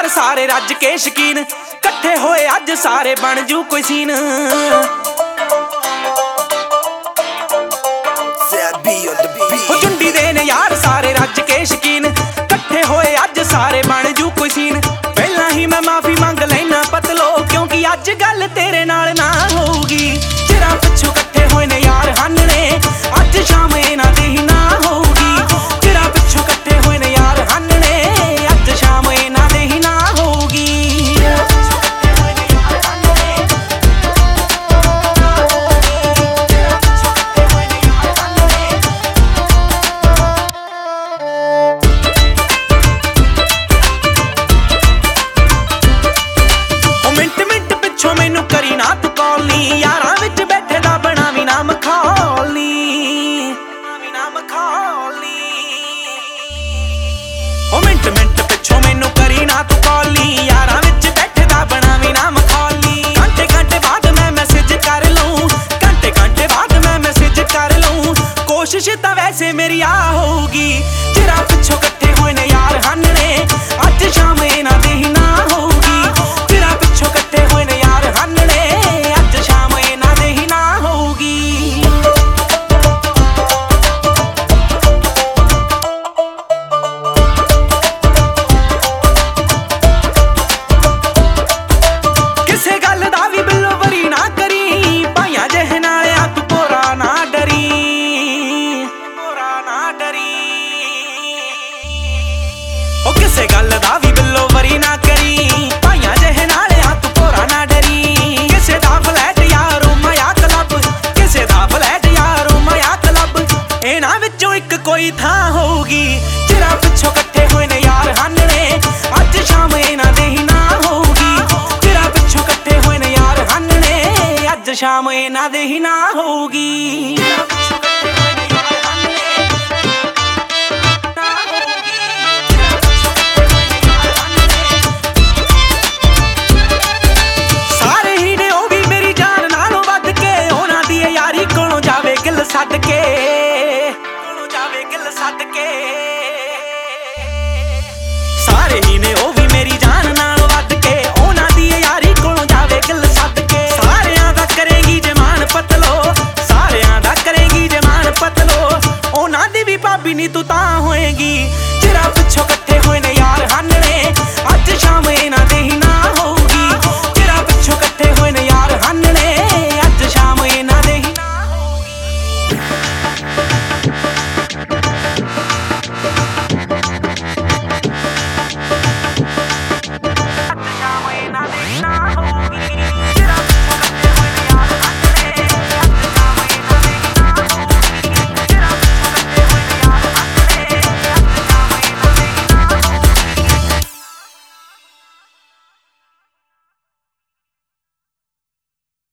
यार सारे रज के शकीन, कट्ठे होए अज सारे बन जू कोई सीन। झुंडी दे ने यार सारे रज के शकीन, कट्ठे होए अज सारे बन जू कोई सीन। पहला ही मैं माफी मंग लेना पतलो, क्योंकि अज गल तेरे नाल ना होगी। चिरा पिछों कट्ठे होए ने यार हन्ने, अज शाम इन्हां दी ही ना होगी। चिरा पिछों कट्ठे होए ने यार हन्ने, अज शाम इन्हां दी ही ना होगी। मैनू करी ना तू कॉल नी, यारां विच बैठे दा बनावी ना मखौल नी। ओ मिंट मिंट पिछों मैनू करी ना तू कॉल नी, यारां विच बैठे दा बनावी ना मखौल नी। घंटे घंटे बाद मैं मैसेज कर लूं, घंटे घंटे बाद मैं मैसेज कर लूं। कोशिश तां वैसे मेरी आ होगी। चिरा पिछों कट्ठे होए ने यार हन्ने, अज शाम इन्हां दी ही ना होगी। चिरा पिछों कट्ठे होए ने यार हन्ने, अज शाम इन्हां दी ही ना होगी। किसे गल दा वी बिल्लो वरी ना करी, भाइयां जेहे नालिया तू पोरा ना डरी। ओ किसे गल दा वी बिल्लो वरी ना करी, भाइयां जेहे नालिया तू पोरा ना डरी। किसे दा फ्लैट यारो माया क्लब, किसे दा फ्लैट यारो माया क्लब, इन्हां विचों इक कोई थां होगी। चिरा पिछों कट्ठे होए ने यार हन्ने, अज शाम इन्हां दी ही ना होगी। चिरा पिछों कट्ठे होए ने यार हन्ने, अज शाम इन्हां दी ही ना होगी। सारे ही ने ओ भी मेरी जान नाल वध के, उन्हां दी यारी कोलों जावे गिल सद के। सारियां दा करेगी जे मान पतलो, सारियां दा करेगी जे मान पतलो, उन्हां दी भी भाभी नी तू तां होएगी।